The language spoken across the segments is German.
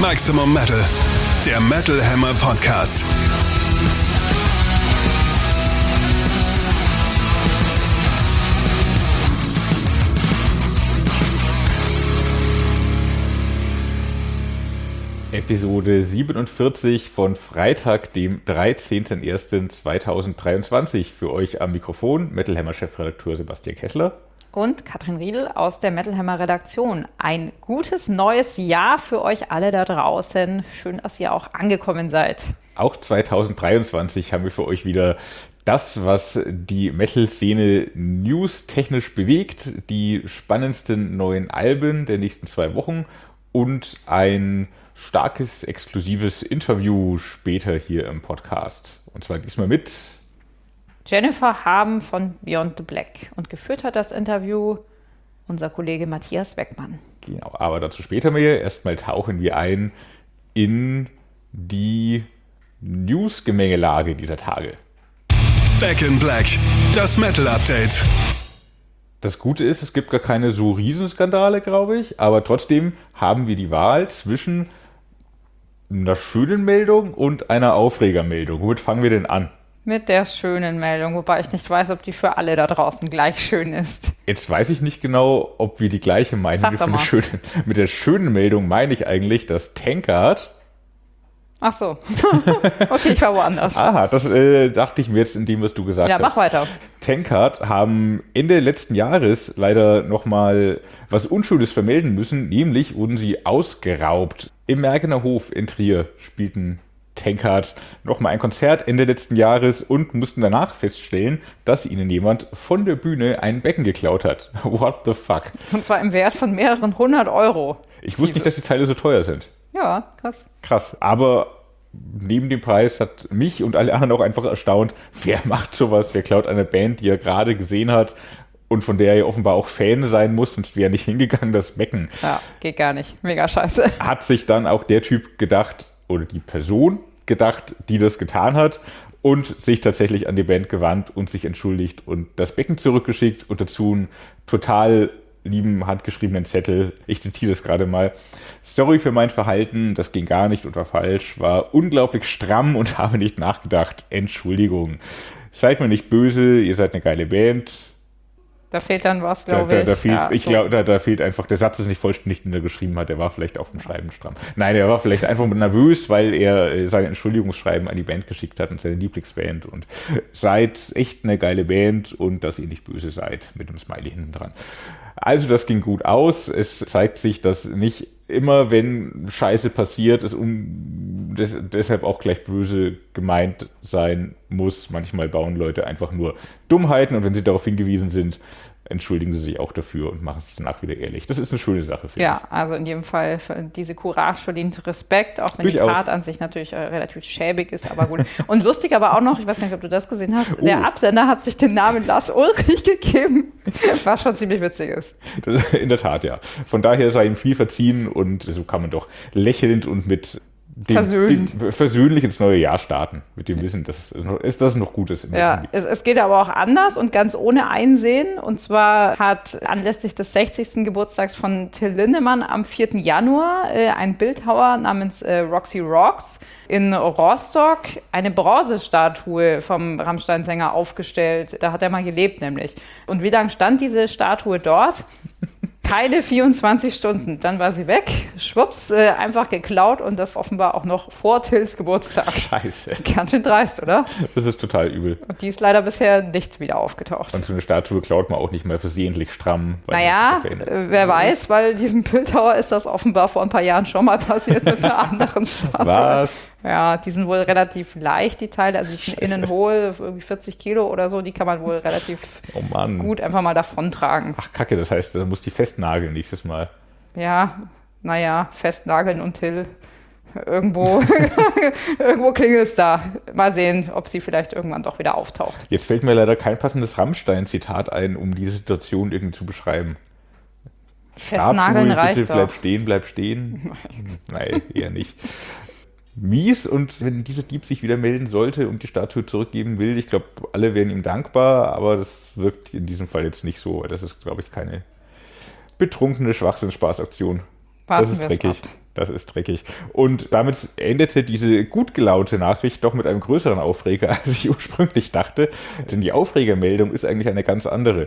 Maximum Metal, der Metal Hammer Podcast. Episode 47 von Freitag, dem 13.01.2023. Für euch am Mikrofon Metal Hammer Chefredakteur Sebastian Kessler. Und Katrin Riedel aus der Metal Hammer Redaktion. Ein gutes neues Jahr für euch alle da draußen. Schön, dass ihr auch angekommen seid. Auch 2023 haben wir für euch wieder das, was die Metal-Szene news-technisch bewegt, die spannendsten neuen Alben der nächsten 2 Wochen und ein starkes, exklusives Interview später hier im Podcast. Und zwar diesmal mit Jennifer Haben von Beyond the Black. Und geführt hat das Interview unser Kollege Matthias Weckmann. Genau, aber dazu später mehr. Erstmal tauchen wir ein in die News-Gemengelage dieser Tage. Back in Black, das Metal Update. Das Gute ist, es gibt gar keine so Riesenskandale, glaube ich, aber trotzdem haben wir die Wahl zwischen einer schönen Meldung und einer Aufregermeldung. Womit fangen wir denn an? Mit der schönen Meldung, wobei ich nicht weiß, ob die für alle da draußen gleich schön ist. Jetzt weiß ich nicht genau, ob wir die gleiche meinen. Mit der schönen Meldung meine ich eigentlich, dass Tankard... Ach so. Okay, ich war woanders. Aha, das dachte ich mir jetzt in dem, was du gesagt hast. Ja, mach weiter. Tankard haben Ende letzten Jahres leider nochmal was Unschönes vermelden müssen, nämlich wurden sie ausgeraubt. Im Mergener Hof in Trier spielten Tankard nochmal ein Konzert Ende letzten Jahres und mussten danach feststellen, dass ihnen jemand von der Bühne ein Becken geklaut hat. What the fuck? Und zwar im Wert von mehreren 100 Euro. Ich wusste nicht, dass die Teile so teuer sind. Ja, krass. Krass. Aber neben dem Preis hat mich und alle anderen auch einfach erstaunt, wer macht sowas? Wer klaut eine Band, die er gerade gesehen hat und von der er offenbar auch Fan sein muss, sonst wäre er nicht hingegangen, das Becken. Ja, geht gar nicht. Mega scheiße. Hat sich dann auch der Typ gedacht, oder die Person gedacht, die das getan hat und sich tatsächlich an die Band gewandt und sich entschuldigt und das Becken zurückgeschickt und dazu einen total lieben handgeschriebenen Zettel. Ich zitiere das gerade mal. Sorry für mein Verhalten, das ging gar nicht und war falsch, war unglaublich stramm und habe nicht nachgedacht. Entschuldigung. Seid mir nicht böse, ihr seid eine geile Band. Da fehlt dann was, glaube ich. Da fehlt einfach, der Satz ist nicht vollständig, den er geschrieben hat. Der war vielleicht auf dem Schreiben stramm. Nein, er war vielleicht einfach nervös, weil er sein Entschuldigungsschreiben an die Band geschickt hat und seine Lieblingsband. Und seid echt eine geile Band und dass ihr nicht böse seid, mit einem Smiley hinten dran. Also das ging gut aus. Es zeigt sich, dass nicht immer, wenn Scheiße passiert, es deshalb auch gleich böse gemeint sein muss. Manchmal bauen Leute einfach nur Dummheiten und wenn sie darauf hingewiesen sind, entschuldigen sie sich auch dafür und machen sich danach wieder ehrlich. Das ist eine schöne Sache, finde ich. Ja, also in jedem Fall, diese Courage verdient Respekt, auch wenn die Tat an sich natürlich relativ schäbig ist, aber gut. Und lustig aber auch noch, ich weiß nicht, ob du das gesehen hast, der Absender hat sich den Namen Lars Ulrich gegeben, was schon ziemlich witzig ist. In der Tat, ja. Von daher sei ihm viel verziehen und so kann man doch lächelnd und mit versöhnlich ins neue Jahr starten, mit dem Wissen, dass das noch gut ist. Ja, es geht aber auch anders und ganz ohne Einsehen. Und zwar hat anlässlich des 60. Geburtstags von Till Lindemann am 4. Januar ein Bildhauer namens Roxy Rocks in Rostock eine Bronzestatue vom Rammstein-Sänger aufgestellt. Da hat er mal gelebt nämlich. Und wie lange stand diese Statue dort? Keine 24 Stunden, dann war sie weg, schwupps, einfach geklaut und das offenbar auch noch vor Tills Geburtstag. Scheiße. Ganz schön dreist, oder? Das ist total übel. Und die ist leider bisher nicht wieder aufgetaucht. Und so eine Statue klaut man auch nicht mal versehentlich stramm. Naja, wer weiß, weil diesem Bildhauer ist das offenbar vor ein paar Jahren schon mal passiert mit einer anderen Statue. Was? Ja, die sind wohl relativ leicht, die Teile, also die sind innen hohl, irgendwie 40 Kilo oder so, die kann man wohl relativ gut einfach mal davon tragen. Ach Kacke, das heißt, da muss die festnageln nächstes Mal. Ja, naja, festnageln und Till. Irgendwo klingelt es da. Mal sehen, ob sie vielleicht irgendwann doch wieder auftaucht. Jetzt fällt mir leider kein passendes Rammstein-Zitat ein, um diese Situation irgendwie zu beschreiben. Festnageln reicht bitte, doch. Bleib stehen. Nein, eher nicht. Mies, und wenn dieser Dieb sich wieder melden sollte und die Statue zurückgeben will, ich glaube, alle wären ihm dankbar, aber das wirkt in diesem Fall jetzt nicht so. Das ist, glaube ich, keine betrunkene Schwachsinnsspaßaktion. Das ist dreckig. Das ist dreckig. Und damit endete diese gut gelaunte Nachricht doch mit einem größeren Aufreger, als ich ursprünglich dachte. Denn die Aufregermeldung ist eigentlich eine ganz andere.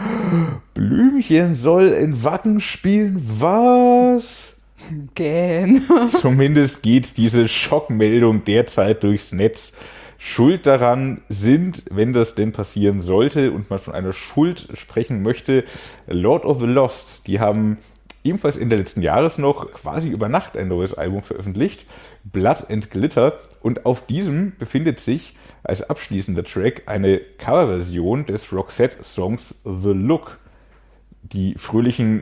Blümchen soll in Wacken spielen? Was? Gähn. Zumindest geht diese Schockmeldung derzeit durchs Netz. Schuld daran sind, wenn das denn passieren sollte und man von einer Schuld sprechen möchte, Lord of the Lost. Die haben ebenfalls Ende letzten Jahres noch quasi über Nacht ein neues Album veröffentlicht, Blood and Glitter. Und auf diesem befindet sich als abschließender Track eine Coverversion des Roxette-Songs The Look. Die fröhlichen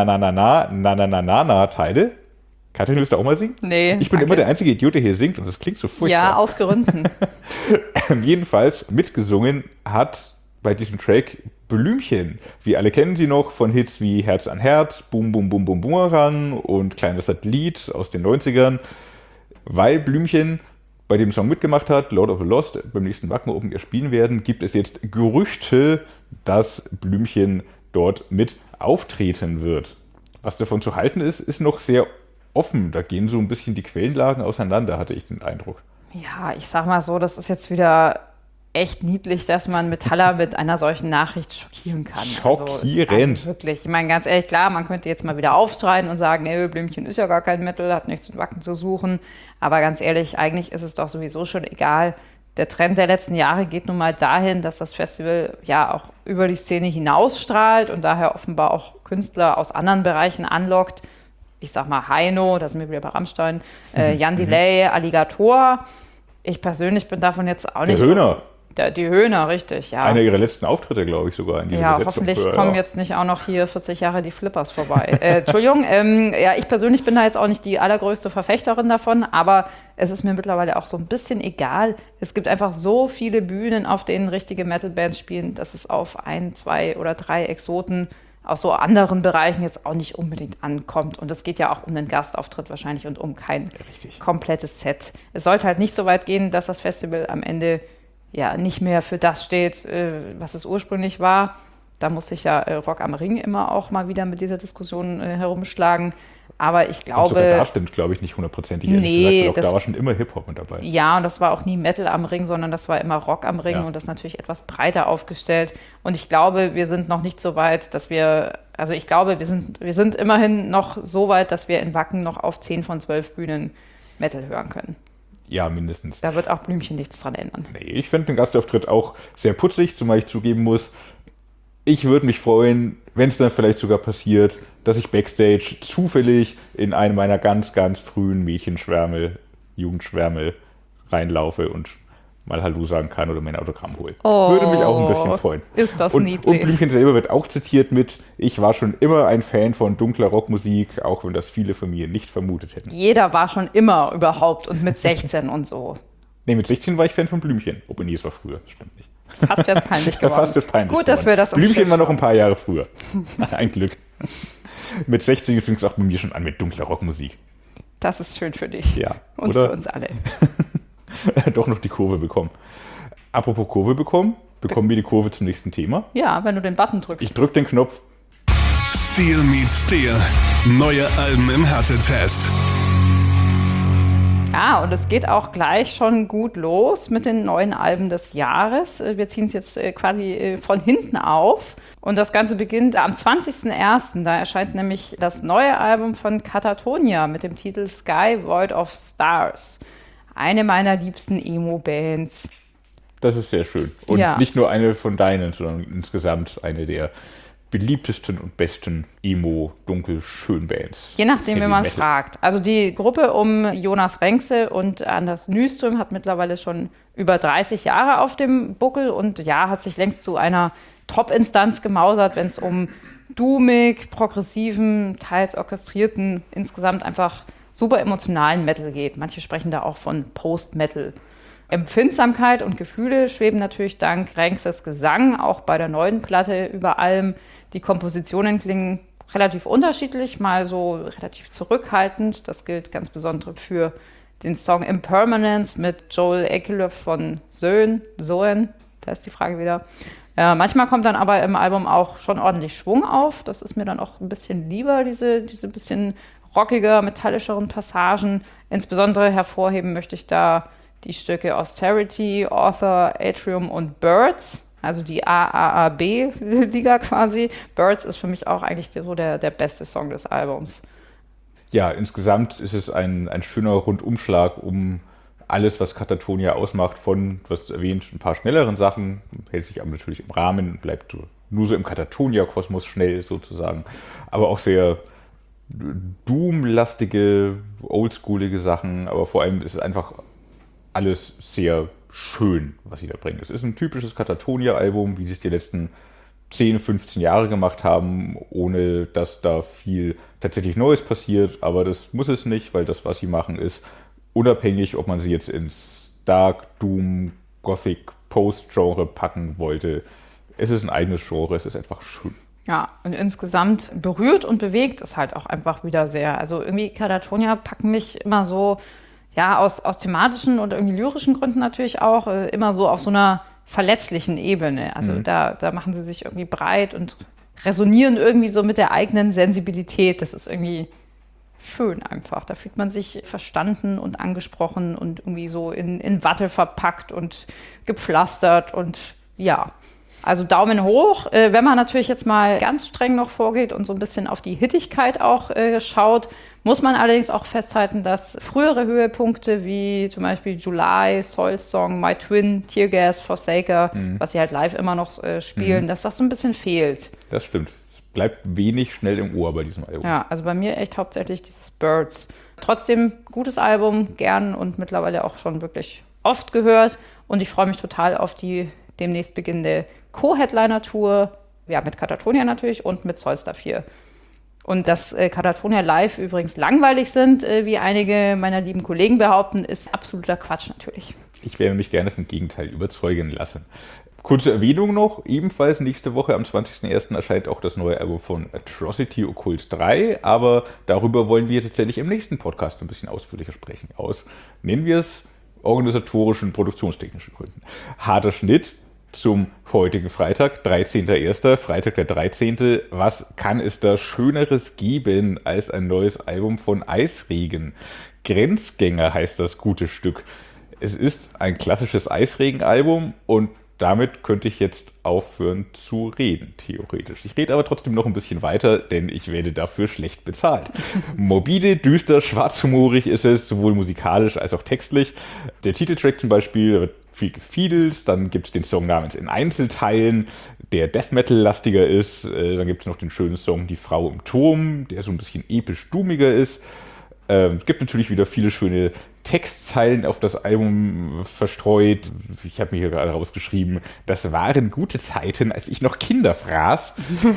Na-Na-Na-Na-Na-Na-Na-Na-Na-Teile. Katrin, willst du auch mal singen? Nee. Ich bin immer der einzige Idiot, der hier singt und das klingt so furchtbar. Ja, aus Gründen. Jedenfalls mitgesungen hat bei diesem Track Blümchen. Wir alle kennen sie noch von Hits wie Herz an Herz, Boom Boom Boom Boom Boomerang und Kleines Satellit aus den 90ern. Weil Blümchen bei dem Song mitgemacht hat, Lord of the Lost, beim nächsten Wacken Open Air spielen werden, gibt es jetzt Gerüchte, dass Blümchen dort mit auftreten wird. Was davon zu halten ist, ist noch sehr offen. Da gehen so ein bisschen die Quellenlagen auseinander, hatte ich den Eindruck. Ja, ich sag mal so, das ist jetzt wieder echt niedlich, dass man Metaller mit einer solchen Nachricht schockieren kann. Schockierend. Also wirklich. Ich meine, ganz ehrlich, klar, man könnte jetzt mal wieder aufschreien und sagen, Blümchen ist ja gar kein Metal, hat nichts mit Wacken zu suchen. Aber ganz ehrlich, eigentlich ist es doch sowieso schon egal. Der Trend der letzten Jahre geht nun mal dahin, dass das Festival ja auch über die Szene hinausstrahlt und daher offenbar auch Künstler aus anderen Bereichen anlockt. Ich sag mal Heino, da sind wir wieder bei Rammstein, Jan Delay, Alligator. Ich persönlich bin davon jetzt auch nicht... Der Höhner. Die Höhner, richtig, ja. Einer ihrer letzten Auftritte, glaube ich, sogar in dieser Besetzung. Hoffentlich kommen jetzt nicht auch noch hier 40 Jahre die Flippers vorbei. Entschuldigung, ich persönlich bin da jetzt auch nicht die allergrößte Verfechterin davon, aber es ist mir mittlerweile auch so ein bisschen egal. Es gibt einfach so viele Bühnen, auf denen richtige Metal-Bands spielen, dass es auf 1, 2 oder 3 Exoten aus so anderen Bereichen jetzt auch nicht unbedingt ankommt. Und es geht ja auch um einen Gastauftritt wahrscheinlich und um kein komplettes Set. Es sollte halt nicht so weit gehen, dass das Festival am Ende ja nicht mehr für das steht, was es ursprünglich war. Da muss sich ja Rock am Ring immer auch mal wieder mit dieser Diskussion herumschlagen. Aber ich glaube... Und sogar da stimmt, glaube ich, nicht hundertprozentig. Nee, gesagt, da war schon immer Hip-Hop mit dabei. Ja, und das war auch nie Metal am Ring, sondern das war immer Rock am Ring und das natürlich etwas breiter aufgestellt. Und ich glaube, wir sind noch nicht so weit, dass wir... Also ich glaube, wir sind immerhin noch so weit, dass wir in Wacken noch auf 10 von 12 Bühnen Metal hören können. Ja, mindestens. Da wird auch Blümchen nichts dran ändern. Nee, ich finde den Gastauftritt auch sehr putzig, zumal ich zugeben muss, ich würde mich freuen, wenn es dann vielleicht sogar passiert, dass ich Backstage zufällig in einen meiner ganz, ganz frühen Mädchenschwärme, Jugendschwärme reinlaufe und mal Hallo sagen kann oder mein Autogramm holen. Würde mich auch ein bisschen freuen. Ist das niedlich. Und Blümchen selber wird auch zitiert mit: Ich war schon immer ein Fan von dunkler Rockmusik, auch wenn das viele von mir nicht vermutet hätten. Jeder war schon immer überhaupt und mit 16 und so. Nee, mit 16 war ich Fan von Blümchen. Obwohl, nee, es war früher, das stimmt nicht. Fast jetzt peinlich geworden. Fast jetzt peinlich Gut, dass wir das Blümchen war noch ein paar Jahre früher. Ein Glück. Mit 16 fing es auch bei mir schon an mit dunkler Rockmusik. Das ist schön für dich. Ja. Und oder? Für uns alle. Doch noch die Kurve bekommen. Apropos Kurve bekommen, bekommen wir die Kurve zum nächsten Thema. Ja, wenn du den Button drückst. Ich drücke den Knopf. Steel meets Steel. Neue Alben im Härtetest. Ja, und es geht auch gleich schon gut los mit den neuen Alben des Jahres. Wir ziehen es jetzt quasi von hinten auf. Und das Ganze beginnt am 20.01. Da erscheint nämlich das neue Album von Katatonia mit dem Titel Sky Void of Stars. Eine meiner liebsten Emo-Bands. Das ist sehr schön. Und nicht nur eine von deinen, sondern insgesamt eine der beliebtesten und besten Emo-Dunkel-Schön-Bands. Je nachdem, wie man fragt. Also die Gruppe um Jonas Renkse und Anders Nyström hat mittlerweile schon über 30 Jahre auf dem Buckel und hat sich längst zu einer Top-Instanz gemausert, wenn es um doomig, progressiven, teils orchestrierten, insgesamt einfach super emotionalen Metal geht. Manche sprechen da auch von Post-Metal. Empfindsamkeit und Gefühle schweben natürlich dank Renkses Gesang auch bei der neuen Platte über allem. Die Kompositionen klingen relativ unterschiedlich, mal so relativ zurückhaltend. Das gilt ganz besonders für den Song Impermanence mit Joel Ekelöf von Soen. Da ist die Frage wieder. Manchmal kommt dann aber im Album auch schon ordentlich Schwung auf. Das ist mir dann auch ein bisschen lieber, diese bisschen rockiger, metallischeren Passagen. Insbesondere hervorheben möchte ich da die Stücke Austerity, Author, Atrium und Birds, also die AAAB-Liga quasi. Birds ist für mich auch eigentlich so der beste Song des Albums. Ja, insgesamt ist es ein schöner Rundumschlag um alles, was Katatonia ausmacht, von, du hast erwähnt, ein paar schnelleren Sachen, hält sich aber natürlich im Rahmen, bleibt nur so im Katatonia-Kosmos schnell sozusagen, aber auch sehr Doom-lastige, oldschoolige Sachen, aber vor allem ist es einfach alles sehr schön, was sie da bringen. Es ist ein typisches Katatonia-Album, wie sie es die letzten 10, 15 Jahre gemacht haben, ohne dass da viel tatsächlich Neues passiert, aber das muss es nicht, weil das, was sie machen, ist unabhängig, ob man sie jetzt ins Dark, Doom, Gothic, Post-Genre packen wollte. Es ist ein eigenes Genre, es ist einfach schön. Ja, und insgesamt berührt und bewegt es halt auch einfach wieder sehr. Also irgendwie Katatonia packen mich immer so, ja, aus thematischen und irgendwie lyrischen Gründen natürlich auch, immer so auf so einer verletzlichen Ebene. Also da machen sie sich irgendwie breit und resonieren irgendwie so mit der eigenen Sensibilität. Das ist irgendwie schön einfach. Da fühlt man sich verstanden und angesprochen und irgendwie so in Watte verpackt und gepflastert und ja. Also Daumen hoch, wenn man natürlich jetzt mal ganz streng noch vorgeht und so ein bisschen auf die Hittigkeit auch schaut, muss man allerdings auch festhalten, dass frühere Höhepunkte wie zum Beispiel July, Soul's Song, My Twin, Teargas, Forsaker, was sie halt live immer noch spielen, dass das so ein bisschen fehlt. Das stimmt. Es bleibt wenig schnell im Ohr bei diesem Album. Ja, also bei mir echt hauptsächlich dieses Birds. Trotzdem gutes Album, gern und mittlerweile auch schon wirklich oft gehört und ich freue mich total auf die demnächst beginnende Co-Headliner-Tour, ja, mit Katatonia natürlich und mit Solstar 4. Und dass Katatonia live übrigens langweilig sind, wie einige meiner lieben Kollegen behaupten, ist absoluter Quatsch natürlich. Ich werde mich gerne vom Gegenteil überzeugen lassen. Kurze Erwähnung noch, ebenfalls nächste Woche am 20.01. erscheint auch das neue Album von Atrocity Occult 3, aber darüber wollen wir tatsächlich im nächsten Podcast ein bisschen ausführlicher sprechen. Nennen wir es organisatorischen, produktionstechnischen Gründen. Harter Schnitt zum heutigen Freitag, 13.01., Freitag der 13. Was kann es da Schöneres geben als ein neues Album von Eisregen? Grenzgänger heißt das gute Stück. Es ist ein klassisches Eisregen-Album und damit könnte ich jetzt aufhören zu reden, theoretisch. Ich rede aber trotzdem noch ein bisschen weiter, denn ich werde dafür schlecht bezahlt. Morbide, düster, schwarzhumorig ist es, sowohl musikalisch als auch textlich. Der Titeltrack zum Beispiel wird viel gefiedelt, dann gibt es den Song namens In Einzelteilen, der Death Metal-lastiger ist. Dann gibt es noch den schönen Song Die Frau im Turm, der so ein bisschen episch-dumiger ist. Es gibt natürlich wieder viele schöne Textzeilen auf das Album verstreut. Ich habe mir hier gerade rausgeschrieben, das waren gute Zeiten, als ich noch Kinder fraß.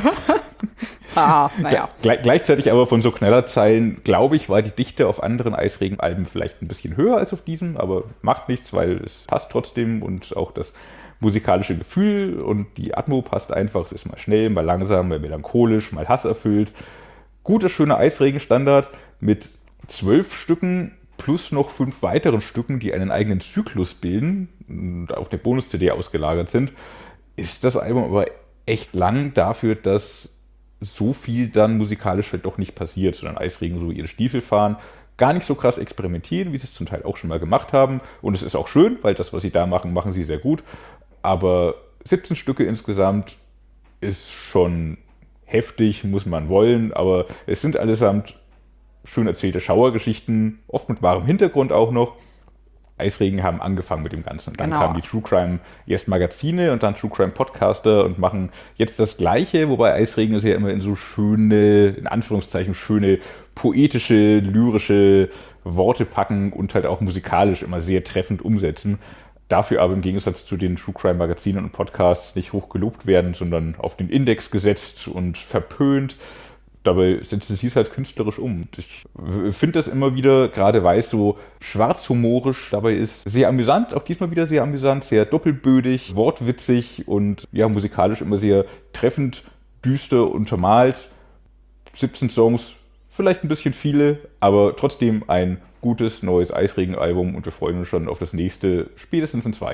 Naja. Gleichzeitig aber von so Knallerzeilen, glaube ich, war die Dichte auf anderen Eisregen-Alben vielleicht ein bisschen höher als auf diesem, aber macht nichts, weil es passt trotzdem und auch das musikalische Gefühl und die Atmo passt einfach. Es ist mal schnell, mal langsam, mal melancholisch, mal hasserfüllt. Guter, schöner Eisregen-Standard mit 12 Stücken plus noch 5 weiteren Stücken, die einen eigenen Zyklus bilden und auf der Bonus-CD ausgelagert sind, ist das Album aber echt lang dafür, dass so viel dann musikalisch halt doch nicht passiert, sondern Eisregen so ihre Stiefel fahren, gar nicht so krass experimentieren, wie sie es zum Teil auch schon mal gemacht haben. Und es ist auch schön, weil das, was sie da machen, machen sie sehr gut. Aber 17 Stücke insgesamt ist schon heftig, muss man wollen, aber es sind allesamt schön erzählte Schauergeschichten, oft mit wahrem Hintergrund auch noch. Eisregen haben angefangen mit dem Ganzen. Dann kamen die True Crime erst Magazine und dann True Crime Podcaster und machen jetzt das Gleiche, wobei Eisregen es ja immer in so schöne, in Anführungszeichen schöne, poetische, lyrische Worte packen und halt auch musikalisch immer sehr treffend umsetzen. Dafür aber im Gegensatz zu den True Crime Magazinen und Podcasts nicht hoch gelobt werden, sondern auf den Index gesetzt und verpönt. Dabei setzen sie es halt künstlerisch um. Ich finde das immer wieder, gerade weil es so schwarzhumorisch dabei ist, sehr amüsant, auch diesmal wieder sehr amüsant, sehr doppelbödig, wortwitzig und ja, musikalisch immer sehr treffend, düster untermalt. 17 Songs, vielleicht ein bisschen viele, aber trotzdem ein gutes neues Eisregen-Album und wir freuen uns schon auf das nächste, spätestens in 2 Jahren.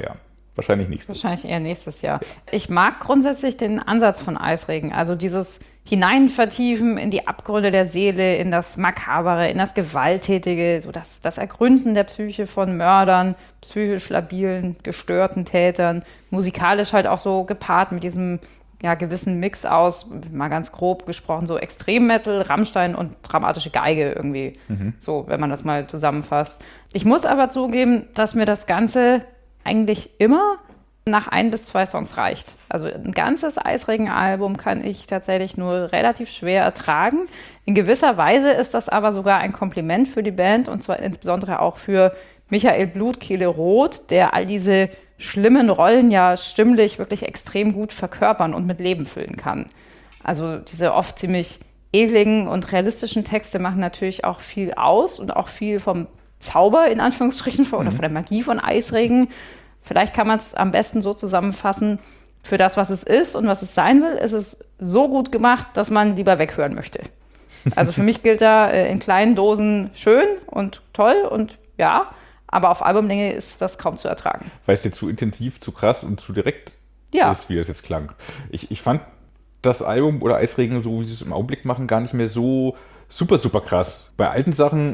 wahrscheinlich nächstes Jahr. Wahrscheinlich eher nächstes Jahr. Ich mag grundsätzlich den Ansatz von Eisregen, also dieses Hineinvertiefen in die Abgründe der Seele, in das Makabere, in das Gewalttätige, so das Ergründen der Psyche von Mördern, psychisch labilen, gestörten Tätern, musikalisch halt auch so gepaart mit diesem gewissen Mix aus, mal ganz grob gesprochen, so Extremmetal, Rammstein und dramatische Geige irgendwie, so, wenn man das mal zusammenfasst. Ich muss aber zugeben, dass mir das Ganze eigentlich immer nach 1 bis 2 Songs reicht. Also ein ganzes Eisregen-Album kann ich tatsächlich nur relativ schwer ertragen. In gewisser Weise ist das aber sogar ein Kompliment für die Band und zwar insbesondere auch für Michael Blutkehle Roth, der all diese schlimmen Rollen ja stimmlich wirklich extrem gut verkörpern und mit Leben füllen kann. Also diese oft ziemlich ekligen und realistischen Texte machen natürlich auch viel aus und auch viel vom Zauber in Anführungsstrichen oder von der Magie von Eisregen. Vielleicht kann man es am besten so zusammenfassen, für das, was es ist und was es sein will, ist es so gut gemacht, dass man lieber weghören möchte. Also für mich gilt da in kleinen Dosen schön und toll und ja, aber auf Albumlänge ist das kaum zu ertragen. Weil es dir zu intensiv, zu krass und zu direkt ist, wie das jetzt klang. Ich fand das Album oder Eisregen, so wie sie es im Augenblick machen, gar nicht mehr so super, super krass. Bei alten Sachen,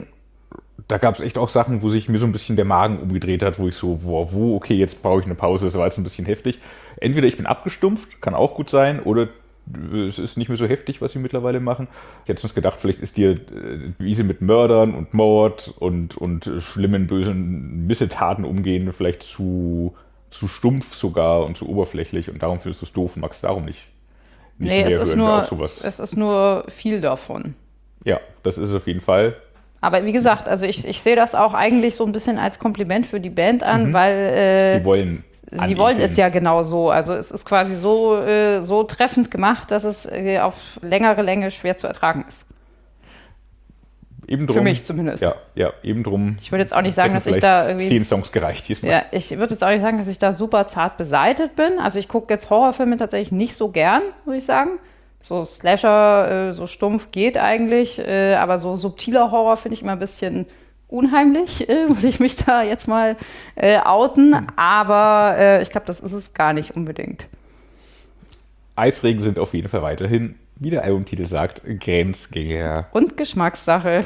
da gab es echt auch Sachen, wo sich mir so ein bisschen der Magen umgedreht hat, wo ich so, okay, jetzt brauche ich eine Pause, das war jetzt ein bisschen heftig. Entweder ich bin abgestumpft, kann auch gut sein, oder es ist nicht mehr so heftig, was sie mittlerweile machen. Ich hätte uns gedacht, vielleicht ist dir, wie sie mit Mördern und Mord und schlimmen, bösen Missetaten umgehen, vielleicht zu stumpf sogar und zu oberflächlich und darum findest du es doof und magst darum nicht mehr hören. Es ist nur viel davon. Ja, das ist es auf jeden Fall. Aber wie gesagt, also ich sehe das auch eigentlich so ein bisschen als Kompliment für die Band an, weil Sie wollen es ja genau so. Also es ist quasi so treffend gemacht, dass es auf längere Länge schwer zu ertragen ist. Eben drum, für mich zumindest. Ja, eben drum. Ich würde jetzt auch nicht sagen, dass ich da irgendwie 10 Songs gereicht diesmal. Ja, ich würde jetzt auch nicht sagen, dass ich da super zart beseitet bin. Also ich gucke jetzt Horrorfilme tatsächlich nicht so gern, muss ich sagen. So Slasher, so stumpf geht eigentlich, aber so subtiler Horror finde ich immer ein bisschen unheimlich, muss ich mich da jetzt mal outen. Aber ich glaube, das ist es gar nicht unbedingt. Eisregen sind auf jeden Fall weiterhin, wie der Albumtitel sagt, Grenzgänger. Und Geschmackssache.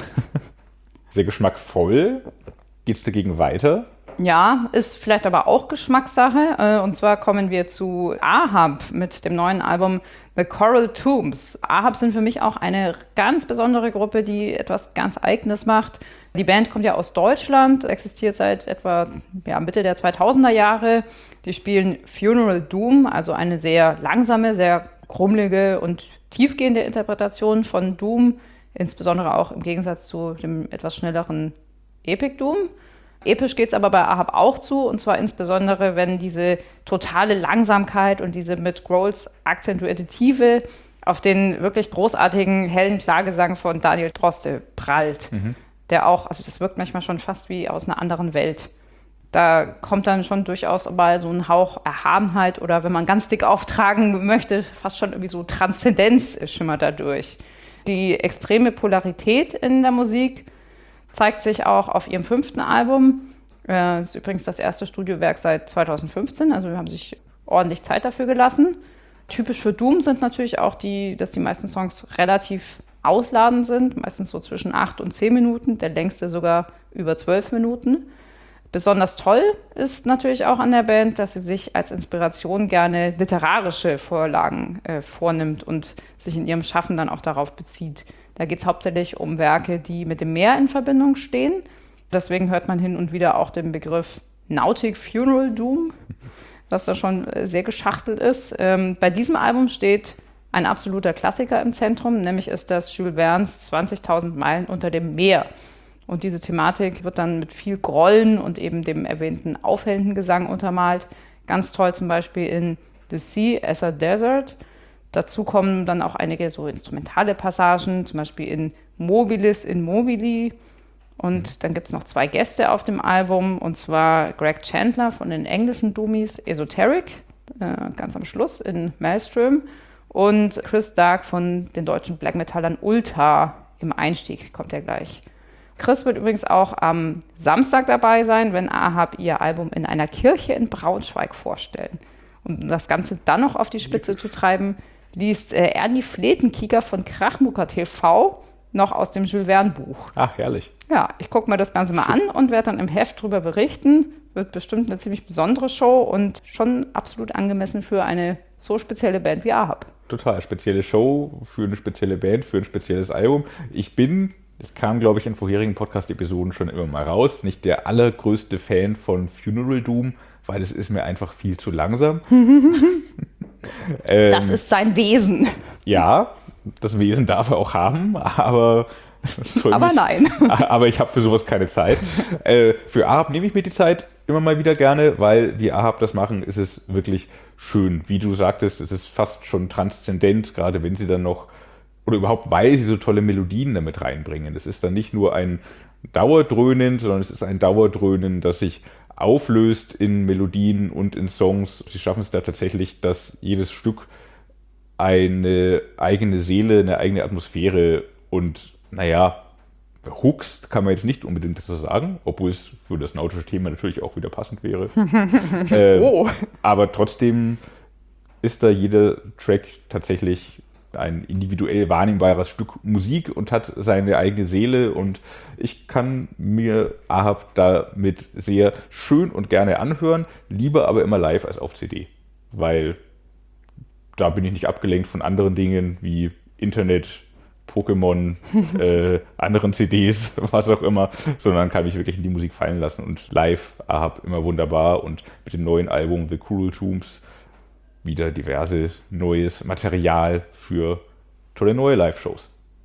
Sehr geschmackvoll. Geht's dagegen weiter? Ja, ist vielleicht aber auch Geschmackssache. Und zwar kommen wir zu Ahab mit dem neuen Album The Coral Tombs. Ahab sind für mich auch eine ganz besondere Gruppe, die etwas ganz Eigenes macht. Die Band kommt ja aus Deutschland, existiert seit etwa Mitte der 2000er Jahre. Die spielen Funeral Doom, also eine sehr langsame, sehr krummelige und tiefgehende Interpretation von Doom, insbesondere auch im Gegensatz zu dem etwas schnelleren Epic Doom. Episch geht es aber bei Ahab auch zu, und zwar insbesondere, wenn diese totale Langsamkeit und diese mit Grohls akzentuierte Tiefe auf den wirklich großartigen, hellen Klagesang von Daniel Droste prallt. Der auch, also das wirkt manchmal schon fast wie aus einer anderen Welt. Da kommt dann schon durchaus mal so ein Hauch Erhabenheit oder, wenn man ganz dick auftragen möchte, fast schon irgendwie so Transzendenz schimmert da durch. Die extreme Polarität in der Musik zeigt sich auch auf ihrem 5. Album. Das ist übrigens das erste Studiowerk seit 2015, also wir haben sich ordentlich Zeit dafür gelassen. Typisch für Doom sind natürlich auch dass die meisten Songs relativ ausladend sind, meistens so zwischen 8 und 10 Minuten, der längste sogar über 12 Minuten. Besonders toll ist natürlich auch an der Band, dass sie sich als Inspiration gerne literarische Vorlagen vornimmt und sich in ihrem Schaffen dann auch darauf bezieht. Da geht es hauptsächlich um Werke, die mit dem Meer in Verbindung stehen. Deswegen hört man hin und wieder auch den Begriff Nautic Funeral Doom, was da schon sehr geschachtelt ist. Bei diesem Album steht ein absoluter Klassiker im Zentrum, nämlich ist das Jules Verne's 20.000 Meilen unter dem Meer. Und diese Thematik wird dann mit viel Grollen und eben dem erwähnten aufhellenden Gesang untermalt. Ganz toll zum Beispiel in The Sea as a Desert. Dazu kommen dann auch einige so instrumentale Passagen, zum Beispiel in Mobilis in Mobili. Und dann gibt es noch 2 Gäste auf dem Album, und zwar Greg Chandler von den englischen Doomies Esoteric, ganz am Schluss in Maelstrom, und Chris Dark von den deutschen Black Metallern Ulta, im Einstieg kommt er gleich. Chris wird übrigens auch am Samstag dabei sein, wenn Ahab ihr Album in einer Kirche in Braunschweig vorstellen. Und um das Ganze dann noch auf die Spitze zu treiben, liest Ernie Fletenkieker von Krachmucker TV noch aus dem Jules Verne Buch. Ach, herrlich. Ja, ich gucke mir das Ganze mal an und werde dann im Heft drüber berichten. Wird bestimmt eine ziemlich besondere Show und schon absolut angemessen für eine so spezielle Band wie Ahab. Total spezielle Show für eine spezielle Band, für ein spezielles Album. Es kam, glaube ich, in vorherigen Podcast-Episoden schon immer mal raus, nicht der allergrößte Fan von Funeral Doom, weil es ist mir einfach viel zu langsam. Das ist sein Wesen. Ja, das Wesen darf er auch haben, aber nein. Aber ich habe für sowas keine Zeit. Für Ahab nehme ich mir die Zeit immer mal wieder gerne, weil wie Ahab das machen, ist es wirklich schön. Wie du sagtest, es ist fast schon transzendent, gerade wenn sie dann noch, oder überhaupt, weil sie so tolle Melodien damit reinbringen. Es ist dann nicht nur ein Dauerdröhnen, sondern es ist ein Dauerdröhnen, das sich auflöst in Melodien und in Songs. Sie schaffen es da tatsächlich, dass jedes Stück eine eigene Seele, eine eigene Atmosphäre und, huckst, kann man jetzt nicht unbedingt so sagen, obwohl es für das nautische Thema natürlich auch wieder passend wäre. Aber trotzdem ist da jeder Track tatsächlich ein individuell wahrnehmbares Stück Musik und hat seine eigene Seele, und ich kann mir Ahab damit sehr schön und gerne anhören, lieber aber immer live als auf CD, weil da bin ich nicht abgelenkt von anderen Dingen wie Internet, Pokémon, anderen CDs, was auch immer, sondern kann mich wirklich in die Musik fallen lassen, und live Ahab immer wunderbar, und mit dem neuen Album The Cruel Tombs wieder diverse neues Material für tolle neue Live-Shows.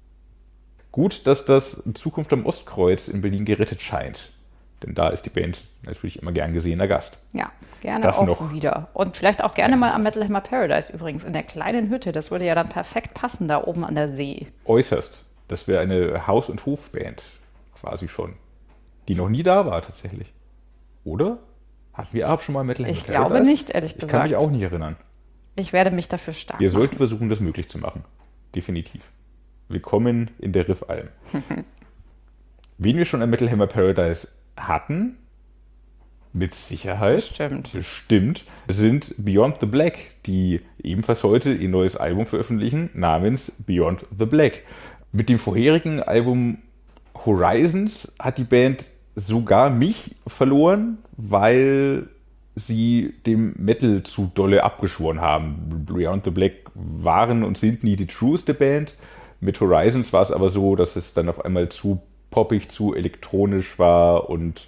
Gut, dass das Zukunft am Ostkreuz in Berlin gerettet scheint, denn da ist die Band natürlich immer gern gesehener Gast. Ja, gerne das auch noch. Wieder. Und vielleicht auch gerne mal am Metal Hammer Paradise übrigens, in der kleinen Hütte. Das würde ja dann perfekt passen, da oben an der See. Äußerst. Das wäre eine Haus- und Hofband, quasi schon, die noch nie da war tatsächlich. Oder? Hatten wir auch schon mal Metal Hammer Ich Paradise? glaube nicht, ehrlich gesagt. Ich kann mich auch nicht erinnern. Ich werde mich dafür stark Wir machen. sollten versuchen, das möglich zu machen. Definitiv. Willkommen in der Riffalm. Wen wir schon ein Metal Hammer Paradise hatten, mit Sicherheit, bestimmt, sind Beyond the Black, die ebenfalls heute ihr neues Album veröffentlichen, namens Beyond the Black. Mit dem vorherigen Album Horizons hat die Band sogar mich verloren, weil sie dem Metal zu dolle abgeschworen haben. Beyond the Black waren und sind nie die trueste Band. Mit Horizons war es aber so, dass es dann auf einmal zu poppig, zu elektronisch war und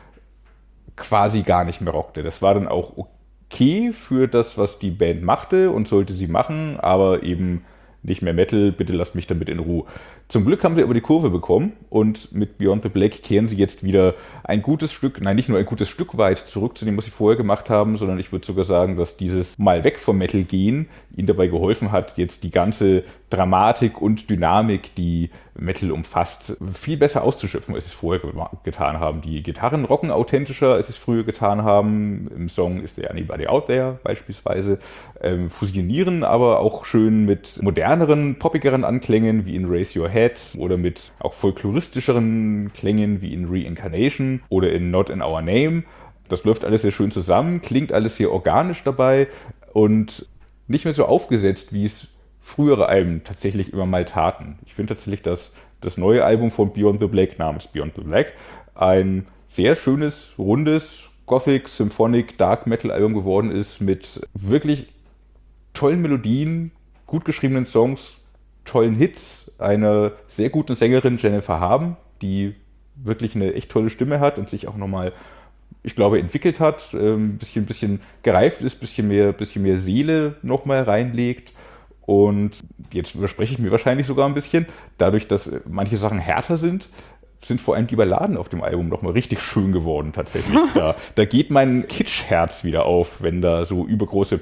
quasi gar nicht mehr rockte. Das war dann auch okay für das, was die Band machte und sollte sie machen, aber eben nicht mehr Metal, bitte lasst mich damit in Ruhe. Zum Glück haben sie aber die Kurve bekommen, und mit Beyond the Black kehren sie jetzt wieder ein gutes Stück, nein, nicht nur ein gutes Stück weit zurück zu dem, was sie vorher gemacht haben, sondern ich würde sogar sagen, dass dieses Mal weg vom Metal gehen ihnen dabei geholfen hat, jetzt die ganze Dramatik und Dynamik, die Metal umfasst, viel besser auszuschöpfen, als sie es vorher getan haben. Die Gitarren rocken authentischer, als sie es früher getan haben. Im Song Is There Anybody Out There beispielsweise. Fusionieren aber auch schön mit moderneren, poppigeren Anklängen wie in Raise Your Head oder mit auch folkloristischeren Klängen wie in Reincarnation oder in Not in Our Name. Das läuft alles sehr schön zusammen, klingt alles sehr organisch dabei und nicht mehr so aufgesetzt, wie es frühere Alben tatsächlich immer mal taten. Ich finde tatsächlich, dass das neue Album von Beyond the Black namens Beyond the Black ein sehr schönes, rundes Gothic, Symphonic, Dark Metal Album geworden ist mit wirklich tollen Melodien, gut geschriebenen Songs, tollen Hits, einer sehr guten Sängerin Jennifer Haben, die wirklich eine echt tolle Stimme hat und sich auch nochmal, ich glaube, entwickelt hat, ein bisschen gereift ist, bisschen mehr Seele nochmal reinlegt. Und jetzt überspreche ich mir wahrscheinlich sogar ein bisschen, dadurch, dass manche Sachen härter sind vor allem die Balladen auf dem Album nochmal richtig schön geworden tatsächlich. Da geht mein Kitsch-Herz wieder auf, wenn da so übergroße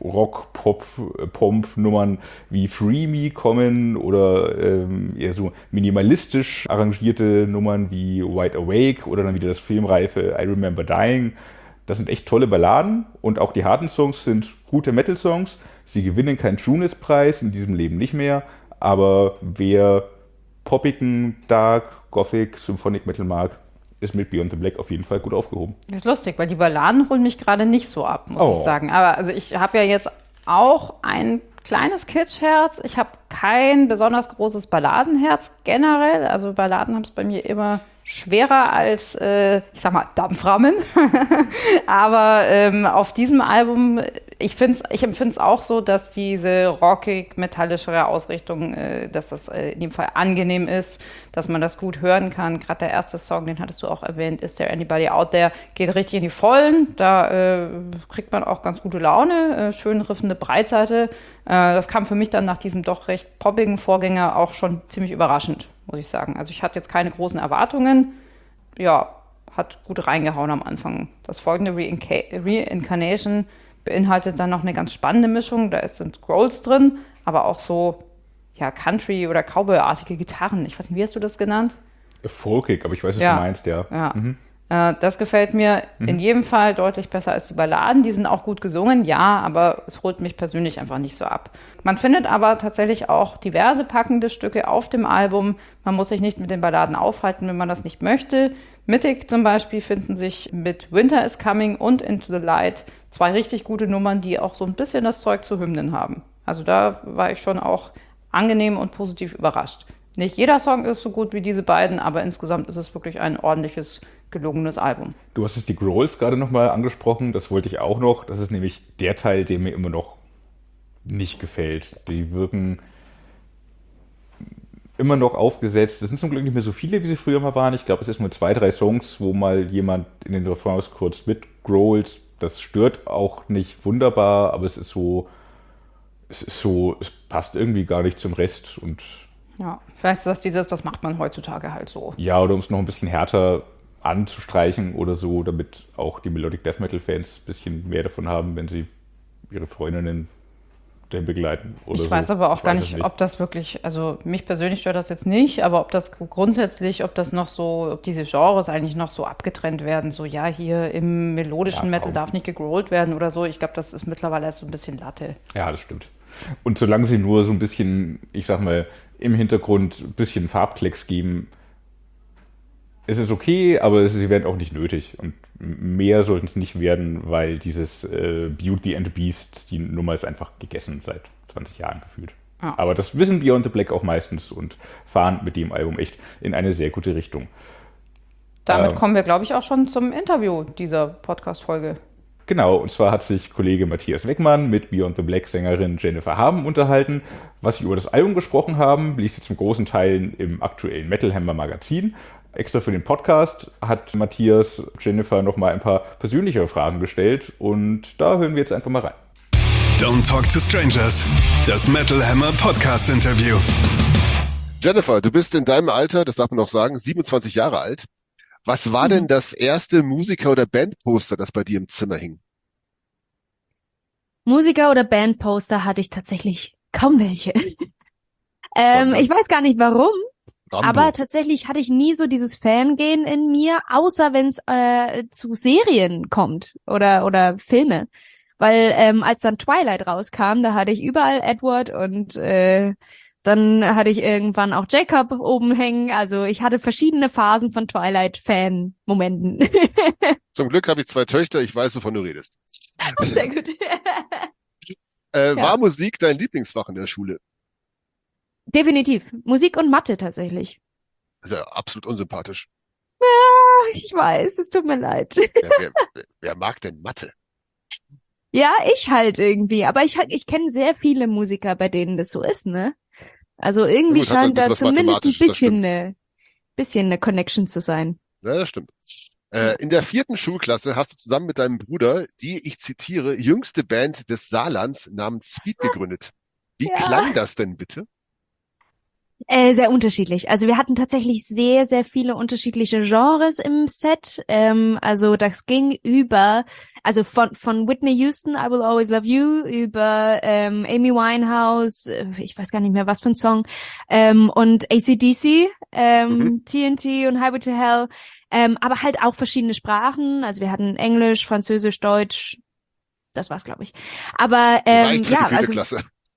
Pop-Rock-Pop-Pomp-Nummern wie Free Me kommen oder eher so minimalistisch arrangierte Nummern wie Wide Awake oder dann wieder das filmreife I Remember Dying. Das sind echt tolle Balladen, und auch die harten Songs sind gute Metal-Songs. Sie gewinnen keinen Trueness-Preis, in diesem Leben nicht mehr, aber wer poppigen, dark, Gothic, Symphonic Metal mag, ist mit Beyond the Black auf jeden Fall gut aufgehoben. Das ist lustig, weil die Balladen holen mich gerade nicht so ab, muss ich sagen. Aber also ich habe ja jetzt auch ein kleines Kitschherz. Ich habe kein besonders großes Balladenherz generell. Also Balladen haben es bei mir immer schwerer als, ich sag mal, Dampfrahmen. Aber auf diesem Album, ich empfinde es auch so, dass diese rockig-metallischere Ausrichtung, dass das in dem Fall angenehm ist, dass man das gut hören kann. Gerade der erste Song, den hattest du auch erwähnt, Is There Anybody Out There, geht richtig in die Vollen. Da kriegt man auch ganz gute Laune, schön riffende Breitseite. Das kam für mich dann nach diesem doch recht poppigen Vorgänger auch schon ziemlich überraschend, muss ich sagen. Also ich hatte jetzt keine großen Erwartungen. Ja, hat gut reingehauen am Anfang. Das folgende Reincarnation beinhaltet dann noch eine ganz spannende Mischung. Da sind Growls drin, aber auch so ja, Country- oder Cowboy-artige Gitarren. Ich weiß nicht, wie hast du das genannt? Folkig, aber ich weiß, was du meinst, ja. Das gefällt mir in jedem Fall deutlich besser als die Balladen. Die sind auch gut gesungen, ja, aber es holt mich persönlich einfach nicht so ab. Man findet aber tatsächlich auch diverse packende Stücke auf dem Album. Man muss sich nicht mit den Balladen aufhalten, wenn man das nicht möchte. Mittig zum Beispiel finden sich mit Winter is Coming und Into the Light 2 richtig gute Nummern, die auch so ein bisschen das Zeug zu Hymnen haben. Also da war ich schon auch angenehm und positiv überrascht. Nicht jeder Song ist so gut wie diese beiden, aber insgesamt ist es wirklich ein ordentliches, gelungenes Album. Du hast jetzt die Growls gerade nochmal angesprochen, das wollte ich auch noch. Das ist nämlich der Teil, der mir immer noch nicht gefällt. Die wirken immer noch aufgesetzt. Das sind zum Glück nicht mehr so viele, wie sie früher mal waren. Ich glaube, es ist nur 2, 3 Songs, wo mal jemand in den Refrains kurz mitgrowlt. Das stört auch nicht wunderbar, aber es passt irgendwie gar nicht zum Rest. Und ja, vielleicht ist das macht man heutzutage halt so. ja, oder um es noch ein bisschen härter anzustreichen oder so, damit auch die Melodic Death Metal Fans ein bisschen mehr davon haben, wenn sie ihre Freundinnen dahin begleiten oder so. Ich weiß aber auch gar nicht, ob das wirklich, also mich persönlich stört das jetzt nicht, aber ob das grundsätzlich, ob diese Genres eigentlich noch so abgetrennt werden, so ja, hier im melodischen Metal darf nicht gegrowlt werden oder so. Ich glaube, das ist mittlerweile so ein bisschen Latte. Ja, das stimmt. Und solange sie nur so ein bisschen, ich sag mal, im Hintergrund ein bisschen Farbklecks geben, ist es okay, aber sie werden auch nicht nötig. Und mehr sollten es nicht werden, weil dieses Beauty and the Beast, die Nummer ist einfach gegessen seit 20 Jahren gefühlt. Ja. Aber das wissen Beyond the Black auch meistens und fahren mit dem Album echt in eine sehr gute Richtung. Damit kommen wir, glaube ich, auch schon zum Interview dieser Podcast-Folge. Genau, und zwar hat sich Kollege Matthias Weckmann mit Beyond the Black-Sängerin Jennifer Haben unterhalten. Was sie über das Album gesprochen haben, liest sie zum großen Teil im aktuellen Metal Hammer Magazin. Extra für den Podcast hat Matthias Jennifer nochmal ein paar persönlichere Fragen gestellt und da hören wir jetzt einfach mal rein. Don't Talk to Strangers, das Metal Hammer Podcast Interview. Jennifer, du bist in deinem Alter, das darf man noch sagen, 27 Jahre alt. Was war denn das erste Musiker- oder Bandposter, das bei dir im Zimmer hing? Musiker- oder Bandposter hatte ich tatsächlich kaum welche. Ich weiß gar nicht warum. Rambo. Aber tatsächlich hatte ich nie so dieses Fangehen in mir, außer wenn es zu Serien kommt oder Filme. Weil als dann Twilight rauskam, da hatte ich überall Edward und dann hatte ich irgendwann auch Jacob oben hängen. Also ich hatte verschiedene Phasen von Twilight-Fan-Momenten. Zum Glück habe ich 2 Töchter, ich weiß, wovon du redest. Sehr gut. War Musik dein Lieblingsfach in der Schule? Definitiv. Musik und Mathe tatsächlich. Das ist ja absolut unsympathisch. Ich weiß, es tut mir leid. Wer mag denn Mathe? Ja, ich halt irgendwie. Aber ich kenne sehr viele Musiker, bei denen das so ist, ne? Also irgendwie Ja, gut, scheint da was zumindest ein Mathematisches, bisschen eine Connection zu sein. Ja, das stimmt. In der 4. Schulklasse hast du zusammen mit deinem Bruder die, ich zitiere, jüngste Band des Saarlands namens Speed gegründet. Wie Ja. klang das denn bitte? Sehr unterschiedlich. Also wir hatten tatsächlich sehr, sehr viele unterschiedliche Genres im Set. Also das ging also von Whitney Houston, I Will Always Love You, über Amy Winehouse, ich weiß gar nicht mehr, was für ein Song, und AC/DC, TNT und Highway to Hell, aber halt auch verschiedene Sprachen. Also wir hatten Englisch, Französisch, Deutsch, das war's, glaube ich. Aber Reicht für ja, die 4. also Klasse.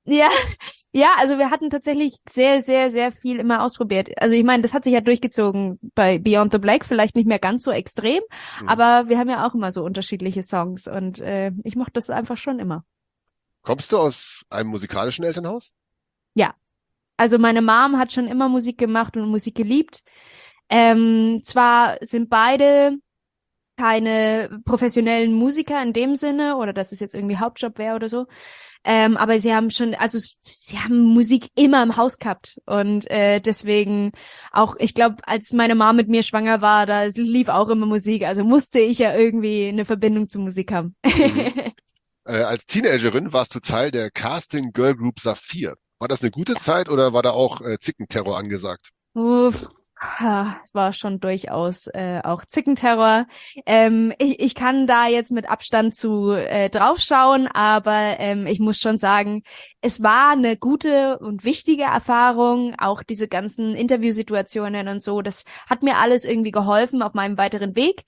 Ja, ja, also wir hatten tatsächlich sehr, sehr, sehr viel immer ausprobiert. Also ich meine, das hat sich ja durchgezogen bei Beyond the Black, vielleicht nicht mehr ganz so extrem, aber wir haben ja auch immer so unterschiedliche Songs und ich mochte das einfach schon immer. Kommst du aus einem musikalischen Elternhaus? Ja, also meine Mom hat schon immer Musik gemacht und Musik geliebt. Zwar sind beide keine professionellen Musiker in dem Sinne oder dass es jetzt irgendwie Hauptjob wäre oder so. Aber sie haben schon, also sie haben Musik immer im Haus gehabt und deswegen auch, ich glaube, als meine Mom mit mir schwanger war, da lief auch immer Musik, also musste ich ja irgendwie eine Verbindung zur Musik haben. Als Teenagerin warst du Teil der Casting Girl Group Saphir. War das eine gute Zeit oder war da auch Zickenterror angesagt? Uff. Es war schon durchaus auch Zickenterror. Ich kann da jetzt mit Abstand zu draufschauen, aber ich muss schon sagen, es war eine gute und wichtige Erfahrung. Auch diese ganzen Interviewsituationen und so, das hat mir alles irgendwie geholfen auf meinem weiteren Weg.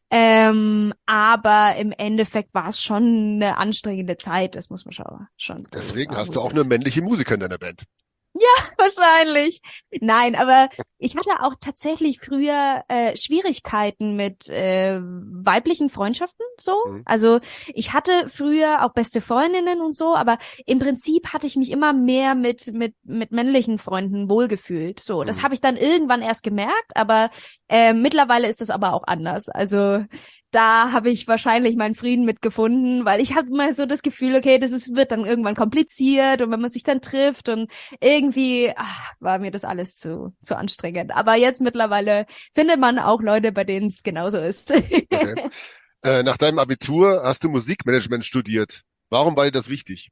Aber im Endeffekt war es schon eine anstrengende Zeit, das muss man schon so Deswegen sagen, hast du wie auch es eine ist. männliche Musiker in deiner Band. Wahrscheinlich. Nein, aber ich hatte auch tatsächlich früher Schwierigkeiten mit weiblichen Freundschaften so. Mhm. Also ich hatte früher auch beste Freundinnen und so, aber im Prinzip hatte ich mich immer mehr mit männlichen Freunden wohlgefühlt. So, das Mhm. habe ich dann irgendwann erst gemerkt, aber mittlerweile ist es aber auch anders. Also da habe ich wahrscheinlich meinen Frieden mitgefunden, weil ich habe mal so das Gefühl, okay, wird dann irgendwann kompliziert und wenn man sich dann trifft und irgendwie war mir das alles zu anstrengend. Aber jetzt mittlerweile findet man auch Leute, bei denen es genauso ist. Okay. Nach deinem Abitur hast du Musikmanagement studiert. Warum war dir das wichtig?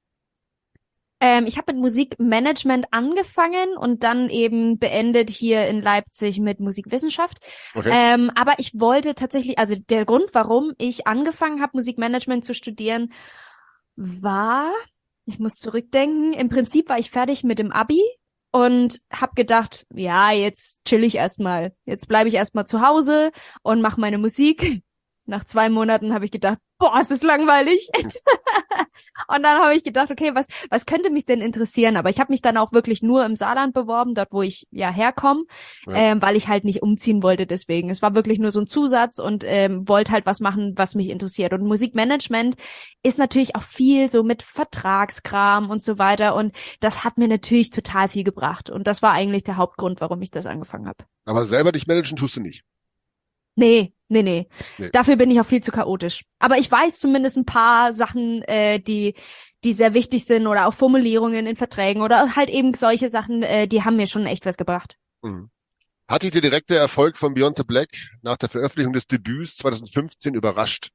Ich habe mit Musikmanagement angefangen und dann eben beendet hier in Leipzig mit Musikwissenschaft. Okay. Aber ich wollte tatsächlich, also der Grund, warum ich angefangen habe, Musikmanagement zu studieren, war, ich muss zurückdenken, im Prinzip war ich fertig mit dem Abi und habe gedacht, ja, jetzt chill ich erstmal. Jetzt bleibe ich erstmal zu Hause und mache meine Musik. Nach 2 Monaten habe ich gedacht, boah, es ist langweilig. Und dann habe ich gedacht, okay, was könnte mich denn interessieren? Aber ich habe mich dann auch wirklich nur im Saarland beworben, dort wo ich ja herkomme, Ja. weil ich halt nicht umziehen wollte deswegen. Es war wirklich nur so ein Zusatz und wollte halt was machen, was mich interessiert. Und Musikmanagement ist natürlich auch viel so mit Vertragskram und so weiter. Und das hat mir natürlich total viel gebracht. Und das war eigentlich der Hauptgrund, warum ich das angefangen habe. Aber selber dich managen tust du nicht. Nee. Nee. Dafür bin ich auch viel zu chaotisch. Aber ich weiß zumindest ein paar Sachen, die sehr wichtig sind oder auch Formulierungen in Verträgen oder halt eben solche Sachen, die haben mir schon echt was gebracht. Mhm. Hat dich der direkte Erfolg von Beyond the Black nach der Veröffentlichung des Debüts 2015 überrascht?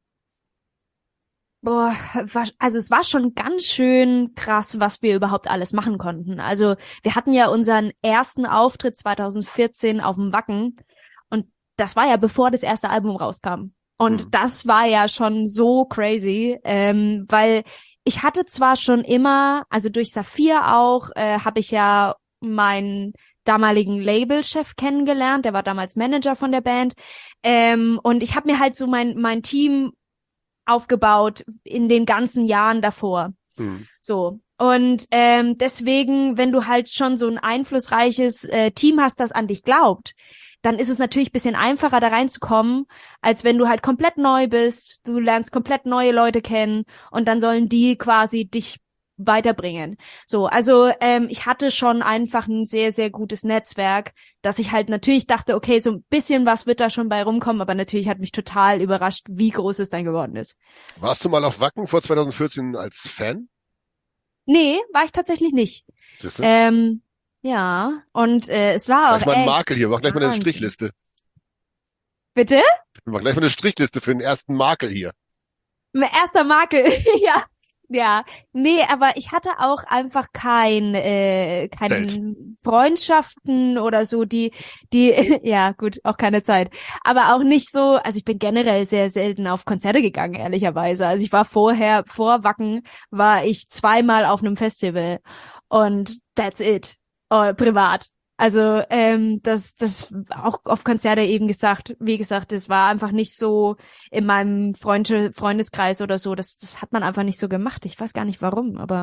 Boah, also es war schon ganz schön krass, was wir überhaupt alles machen konnten. Also wir hatten ja unseren ersten Auftritt 2014 auf dem Wacken und das war ja bevor das erste Album rauskam. Und das war ja schon so crazy, weil ich hatte zwar schon immer, also durch Saphir auch, habe ich ja meinen damaligen Labelchef kennengelernt, der war damals Manager von der Band, und ich habe mir halt so mein Team aufgebaut in den ganzen Jahren davor. Mhm. So. Und deswegen, wenn du halt schon so ein einflussreiches Team hast, das an dich glaubt, dann ist es natürlich ein bisschen einfacher, da reinzukommen, als wenn du halt komplett neu bist, du lernst komplett neue Leute kennen und dann sollen die quasi dich weiterbringen. So, also ich hatte schon einfach ein sehr, sehr gutes Netzwerk, dass ich halt natürlich dachte, okay, so ein bisschen was wird da schon bei rumkommen, aber natürlich hat mich total überrascht, wie groß es dann geworden ist. Warst du mal auf Wacken vor 2014 als Fan? Nee, war ich tatsächlich nicht. Siehst du? Ja, und es war Gleich auch mal einen echt Makel hier. Mach gleich mal eine Wahnsinn. Strichliste. Bitte? Mach gleich mal eine Strichliste für den ersten Makel hier. Mein erster Makel, ja. Ja, nee, aber ich hatte auch einfach keine Freundschaften oder so, die, ja gut, auch keine Zeit, aber auch nicht so, also ich bin generell sehr selten auf Konzerte gegangen, ehrlicherweise. Also ich war vor Wacken, war ich 2-mal auf einem Festival und that's it, privat. Also das auch auf Konzerte eben gesagt, wie gesagt, es war einfach nicht so in meinem Freundeskreis oder so, das hat man einfach nicht so gemacht. Ich weiß gar nicht warum, aber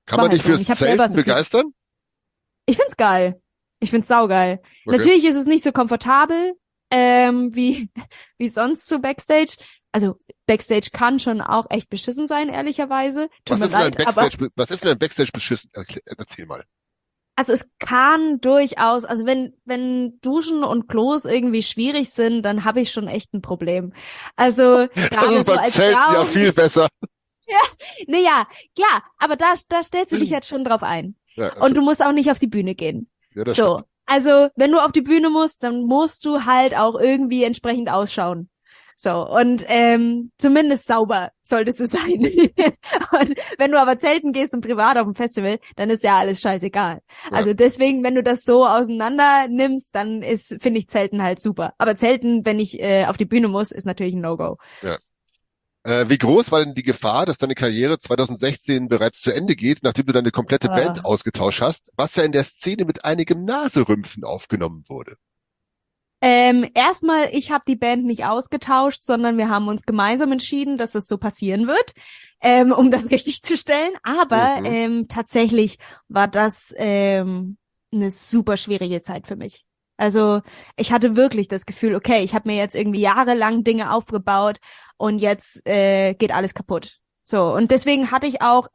Kann War man dich halt so. Und fürs ich hab selber Zelten so viel- begeistern? Ich find's geil. Ich find's saugeil. Okay. Natürlich ist es nicht so komfortabel, wie sonst so Backstage. Also Backstage kann schon auch echt beschissen sein, ehrlicherweise. Tut mir leid, aber Was ist denn ein Backstage beschissen? Erzähl mal. also es kann durchaus, also wenn Duschen und Klos irgendwie schwierig sind, dann habe ich schon echt ein Problem. Also Das gerade ist so beim als Zelten Frau. ja viel besser. Naja, klar, aber da stellst du dich jetzt schon drauf ein. Ja, Und du musst auch nicht auf die Bühne gehen. ja, das So. stimmt. Also, wenn du auf die Bühne musst, dann musst du halt auch irgendwie entsprechend ausschauen. So, und zumindest sauber solltest du sein. Und wenn du aber zelten gehst und privat auf dem Festival, dann ist ja alles scheißegal. Ja. Also deswegen, wenn du das so auseinander nimmst, dann finde ich Zelten halt super. Aber Zelten, wenn ich auf die Bühne muss, ist natürlich ein No-Go. Wie groß war denn die Gefahr, dass deine Karriere 2016 bereits zu Ende geht, nachdem du deine komplette Band ausgetauscht hast, was ja in der Szene mit einigem Naserümpfen aufgenommen wurde? Erstmal, ich habe die Band nicht ausgetauscht, sondern wir haben uns gemeinsam entschieden, dass es so passieren wird, um das richtig zu stellen. Aber tatsächlich war das eine super schwierige Zeit für mich. Also ich hatte wirklich das Gefühl, okay, ich habe mir jetzt irgendwie jahrelang Dinge aufgebaut und jetzt geht alles kaputt. So, und deswegen hatte ich auch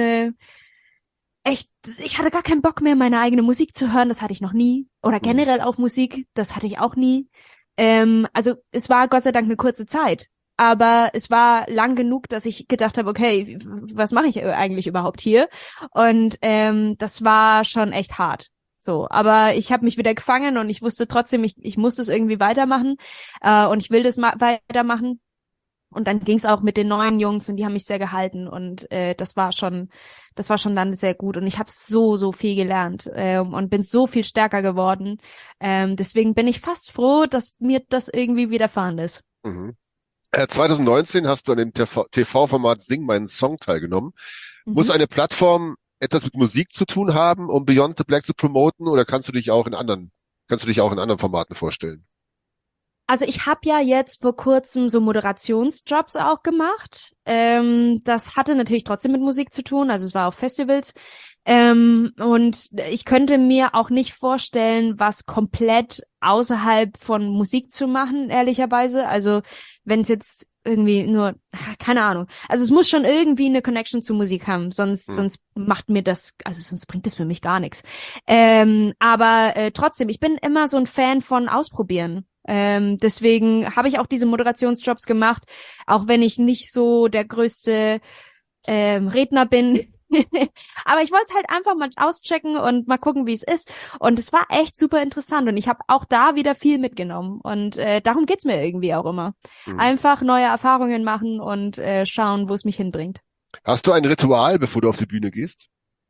ich hatte gar keinen Bock mehr, meine eigene Musik zu hören, das hatte ich noch nie. Oder generell auf Musik, das hatte ich auch nie. Also es war Gott sei Dank eine kurze Zeit. Aber es war lang genug, dass ich gedacht habe, okay, was mache ich eigentlich überhaupt hier? Und das war schon echt hart. So, aber ich habe mich wieder gefangen und ich wusste trotzdem, ich muss das irgendwie weitermachen und ich will das weitermachen. Und dann ging's auch mit den neuen Jungs und die haben mich sehr gehalten und das war schon dann sehr gut und ich habe so viel gelernt und bin so viel stärker geworden. Deswegen bin ich fast froh, dass mir das irgendwie widerfahren ist. Mhm. 2019 hast du an dem TV-Format Sing meinen Song teilgenommen. Muss eine Plattform etwas mit Musik zu tun haben, um Beyond the Black zu promoten, oder kannst du dich auch in anderen Formaten vorstellen? Also ich habe ja jetzt vor kurzem so Moderationsjobs auch gemacht. Das hatte natürlich trotzdem mit Musik zu tun, also es war auf Festivals. Und ich könnte mir auch nicht vorstellen, was komplett außerhalb von Musik zu machen, ehrlicherweise. Also wenn es jetzt irgendwie nur, keine Ahnung. Also es muss schon irgendwie eine Connection zu Musik haben, sonst macht mir das, also sonst bringt es für mich gar nichts. Aber trotzdem, ich bin immer so ein Fan von Ausprobieren. Deswegen habe ich auch diese Moderationsjobs gemacht, auch wenn ich nicht so der größte Redner bin. Aber ich wollte es halt einfach mal auschecken und mal gucken, wie es ist. Und es war echt super interessant und ich habe auch da wieder viel mitgenommen. Und darum geht's mir irgendwie auch immer. Einfach neue Erfahrungen machen und schauen, wo es mich hinbringt. Hast du ein Ritual, bevor du auf die Bühne gehst?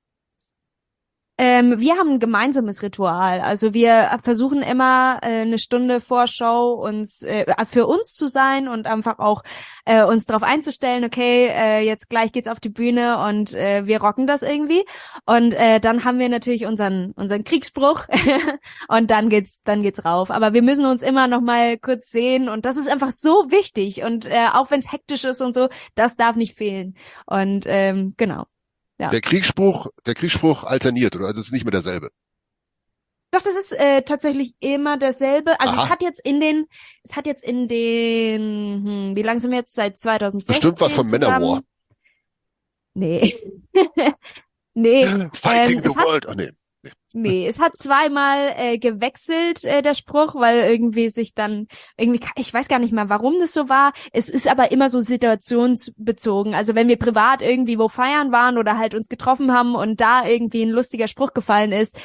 Wir haben ein gemeinsames Ritual. Also wir versuchen immer eine Stunde vor Show uns für uns zu sein und einfach auch uns darauf einzustellen, okay, jetzt gleich geht's auf die Bühne und wir rocken das irgendwie. Und dann haben wir natürlich unseren Kriegsspruch und dann geht's rauf. Aber wir müssen uns immer noch mal kurz sehen und das ist einfach so wichtig. Und auch wenn es hektisch ist und so, das darf nicht fehlen. Und genau. Ja. Der Kriegsspruch alterniert, oder? Also es ist nicht mehr derselbe. Doch, das ist tatsächlich immer derselbe. Also es hat jetzt in den, wie lange sind wir jetzt? Seit 2016 Bestimmt was von Manowar. Nee. Nee. Fighting the world. Ach nee. Nee, es hat zweimal gewechselt, der Spruch, weil irgendwie ich weiß gar nicht mehr, warum das so war. Es ist aber immer so situationsbezogen. Also wenn wir privat irgendwie wo feiern waren oder halt uns getroffen haben und da irgendwie ein lustiger Spruch gefallen ist,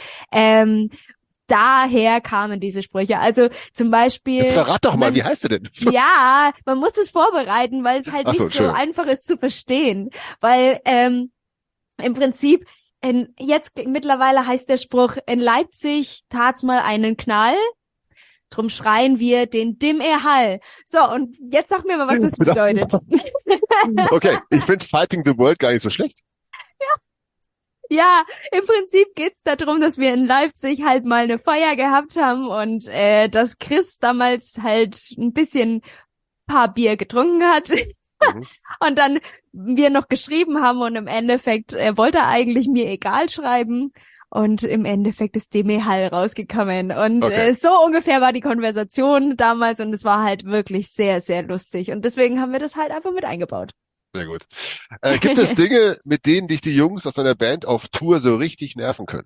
daher kamen diese Sprüche. Also zum Beispiel. Jetzt verrat doch mal, wie heißt der denn? Ja, man muss es vorbereiten, weil es halt nicht so einfach ist zu verstehen. Weil im Prinzip jetzt mittlerweile heißt der Spruch, in Leipzig tat's mal einen Knall, drum schreien wir den Dim Hall. So, und jetzt sag mir mal, was das bedeutet. Okay, ich finde Fighting the World gar nicht so schlecht. Ja, im Prinzip geht's darum, dass wir in Leipzig halt mal eine Feier gehabt haben und dass Chris damals halt ein paar Bier getrunken hat. Mhm. Und dann wir noch geschrieben haben und im Endeffekt wollte er eigentlich mir egal schreiben und im Endeffekt ist Demi Hall rausgekommen und Okay. so ungefähr war die Konversation damals und es war halt wirklich sehr, sehr lustig und deswegen haben wir das halt einfach mit eingebaut. Sehr gut. Gibt es Dinge, mit denen dich die Jungs aus deiner Band auf Tour so richtig nerven können?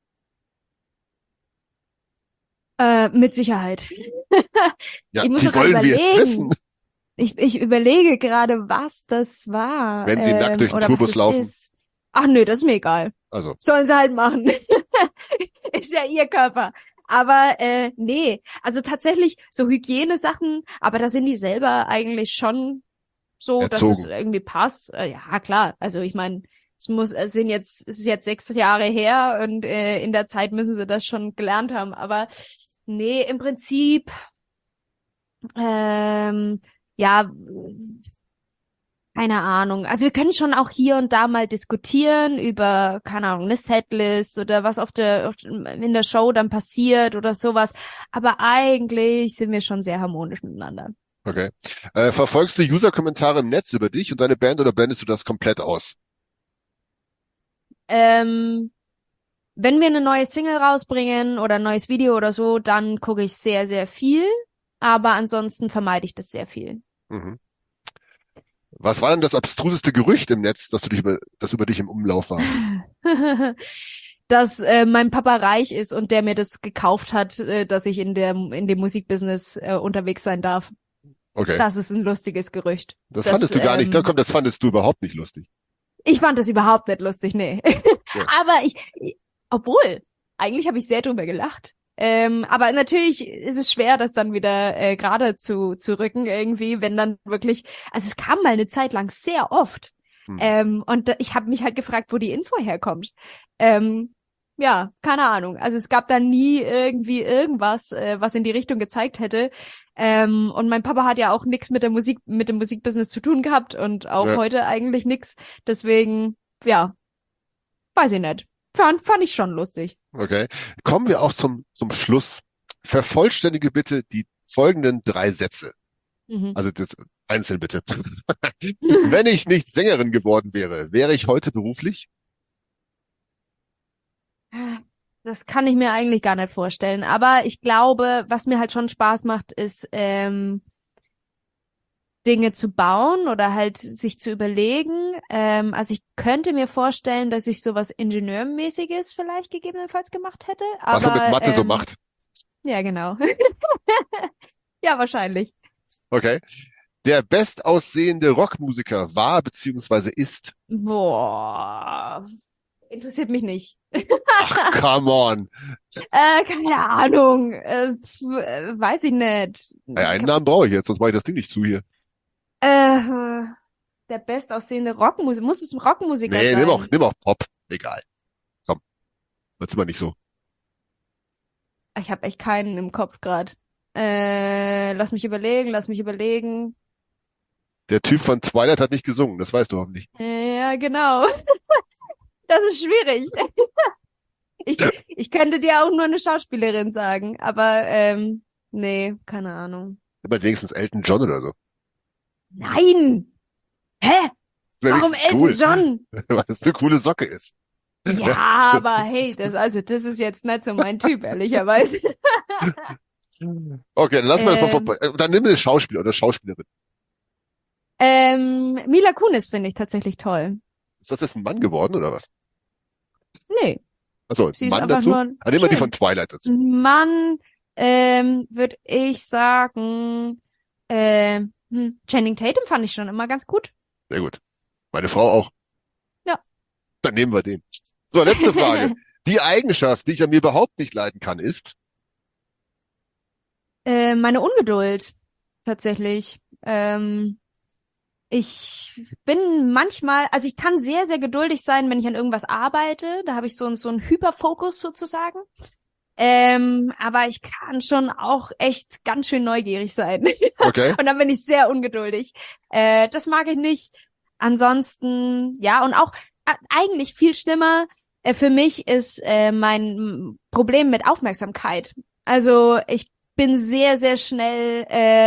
Mit Sicherheit. Ja, Ich muss die doch grad wollen wir jetzt überlegen. wissen, Ich überlege gerade, was das war. wenn sie nackt durch den oder Tourbus was es laufen. ist. Ach nö, das ist mir egal. Also, Sollen sie halt machen. Ist ja ihr Körper. Aber nee, also tatsächlich so Hygienesachen, aber da sind die selber eigentlich schon so, dass es Erzogen. irgendwie passt. Ja, klar. Also ich meine, es ist jetzt 6 Jahre her und in der Zeit müssen sie das schon gelernt haben. Aber nee, im Prinzip ja, keine Ahnung. Also wir können schon auch hier und da mal diskutieren über, keine Ahnung, eine Setlist oder was in der Show dann passiert oder sowas. Aber eigentlich sind wir schon sehr harmonisch miteinander. okay. Verfolgst du User-Kommentare im Netz über dich und deine Band oder blendest du das komplett aus? Wenn wir eine neue Single rausbringen oder ein neues Video oder so, dann gucke ich sehr, sehr viel. Aber ansonsten vermeide ich das sehr viel. Mhm. Was war denn das abstruseste Gerücht im Netz, das über dich im Umlauf war? Dass mein Papa reich ist und der mir das gekauft hat, dass ich in dem Musikbusiness unterwegs sein darf. Okay. Das ist ein lustiges Gerücht. Das fandest du gar nicht. Das fandest du überhaupt nicht lustig. Ich fand das überhaupt nicht lustig, nee. Ja. Aber obwohl, eigentlich habe ich sehr drüber gelacht. Aber natürlich ist es schwer, das dann wieder gerade zu rücken irgendwie, wenn dann wirklich, also es kam mal eine Zeit lang sehr oft. Und ich habe mich halt gefragt, wo die Info herkommt. Ja, keine Ahnung. Also es gab da nie irgendwie irgendwas, was in die Richtung gezeigt hätte. Und mein Papa hat ja auch nichts mit dem Musikbusiness zu tun gehabt und auch Ja. heute eigentlich nichts. Deswegen, ja, weiß ich nicht. Fand ich schon lustig. Okay. Kommen wir auch zum Schluss. Vervollständige bitte die folgenden 3 Sätze. Mhm. Also das einzeln bitte. Wenn ich nicht Sängerin geworden wäre, wäre ich heute beruflich? Das kann ich mir eigentlich gar nicht vorstellen. Aber ich glaube, was mir halt schon Spaß macht, ist Dinge zu bauen oder halt sich zu überlegen. Also ich könnte mir vorstellen, dass ich sowas Ingenieurmäßiges vielleicht gegebenenfalls gemacht hätte. Was man Aber mit Mathe so macht. ja, genau. Ja, wahrscheinlich. Okay. Der bestaussehende Rockmusiker war beziehungsweise ist. Boah, interessiert mich nicht. Ach, come on. Keine Ahnung. Weiß ich nicht. Einen Namen brauche ich jetzt, sonst mache ich das Ding nicht zu hier. Der bestaussehende Rockmusiker. Muss es ein Rockmusiker Nee, sein? nimm auch Pop. Egal. Komm. Wird's immer nicht so. Ich habe echt keinen im Kopf gerade. Lass mich überlegen. Der Typ von Twilight hat nicht gesungen, das weißt du hoffentlich. Ja, genau. Das ist schwierig. Ich könnte dir auch nur eine Schauspielerin sagen, aber nee, keine Ahnung. Immer wenigstens Elton John oder so. Nein! Hä? Das wäre Warum wenigstens Elton cool, John? weil das eine coole Socke ist. Ja, aber hey, das ist jetzt nicht so mein Typ, ehrlicherweise. Okay, dann lassen wir das mal vorbei. Dann nimm eine Schauspieler oder Schauspielerin. Mila Kunis finde ich tatsächlich toll. Ist das jetzt ein Mann geworden oder was? Nee, Achso, sie ein ist Mann einfach dazu? nur Dann nehmen wir die schön. von Twilight dazu. Mann, würde ich sagen, Channing Tatum fand ich schon immer ganz gut. Sehr gut. Meine Frau auch. Ja. Dann nehmen wir den. So, letzte Frage. Die Eigenschaft, die ich an mir überhaupt nicht leiden kann, ist, Meine Ungeduld, tatsächlich. Ich bin manchmal, also ich kann sehr, sehr geduldig sein, wenn ich an irgendwas arbeite. Da habe ich so einen Hyperfokus sozusagen. Aber ich kann schon auch echt ganz schön neugierig sein. okay, Und dann bin ich sehr ungeduldig. Das mag ich nicht. Ansonsten, ja, und auch eigentlich viel schlimmer für mich ist mein Problem mit Aufmerksamkeit. Also ich bin sehr, sehr schnell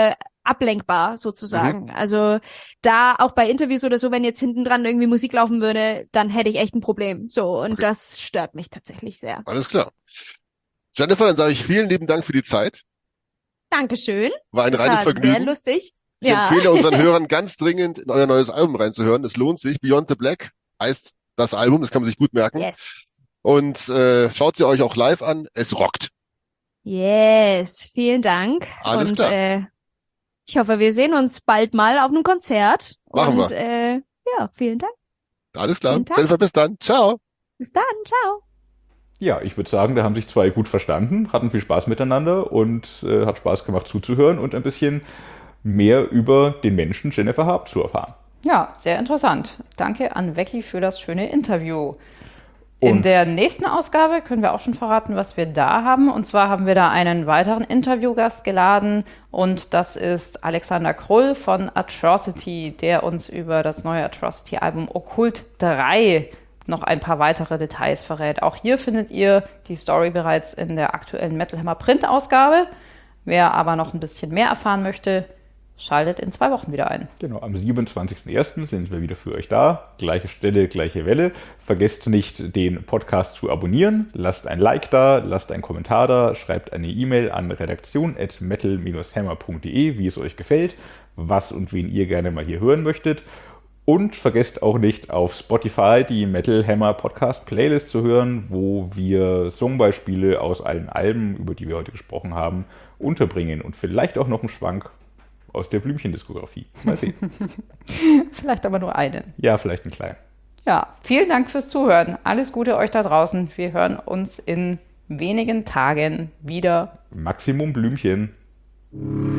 ablenkbar sozusagen. Also da auch bei Interviews oder so, wenn jetzt hinten dran irgendwie Musik laufen würde, dann hätte ich echt ein Problem. So, und das stört mich tatsächlich sehr. Alles klar. Jennifer, dann sage ich vielen lieben Dank für die Zeit. Dankeschön. War ein Das reines war Vergnügen. sehr lustig. Ich empfehle unseren Hörern ganz dringend, in euer neues Album reinzuhören. Es lohnt sich. Beyond the Black heißt das Album, das kann man sich gut merken. Yes. Und schaut sie euch auch live an. Es rockt. Yes, vielen Dank. Alles und klar. Ich hoffe, wir sehen uns bald mal auf einem Konzert. Machen und wir. Ja, vielen Dank. Alles klar. Vielen Dank. Jennifer, bis dann. Ciao. Bis dann, ciao. Ja, ich würde sagen, da haben sich zwei gut verstanden, hatten viel Spaß miteinander und hat Spaß gemacht zuzuhören und ein bisschen mehr über den Menschen Jennifer Harp zu erfahren. Ja, sehr interessant. Danke an Becky für das schöne Interview. In der nächsten Ausgabe können wir auch schon verraten, was wir da haben. Und zwar haben wir da einen weiteren Interviewgast geladen. Und das ist Alexander Krull von Atrocity, der uns über das neue Atrocity-Album Okkult 3 noch ein paar weitere Details verrät. Auch hier findet ihr die Story bereits in der aktuellen Metal Hammer Print-Ausgabe. Wer aber noch ein bisschen mehr erfahren möchte, schaltet in 2 Wochen wieder ein. Genau, am 27.01. sind wir wieder für euch da. Gleiche Stelle, gleiche Welle. Vergesst nicht, den Podcast zu abonnieren. Lasst ein Like da, lasst einen Kommentar da, schreibt eine E-Mail an redaktion@metal-hammer.de, wie es euch gefällt, was und wen ihr gerne mal hier hören möchtet. Und vergesst auch nicht, auf Spotify die Metal Hammer Podcast Playlist zu hören, wo wir Songbeispiele aus allen Alben, über die wir heute gesprochen haben, unterbringen. Und vielleicht auch noch einen Schwank aus der Blümchen-Diskografie. Mal sehen. Vielleicht aber nur einen. Ja, vielleicht einen kleinen. Ja, vielen Dank fürs Zuhören. Alles Gute euch da draußen. Wir hören uns in wenigen Tagen wieder. Maximum Blümchen.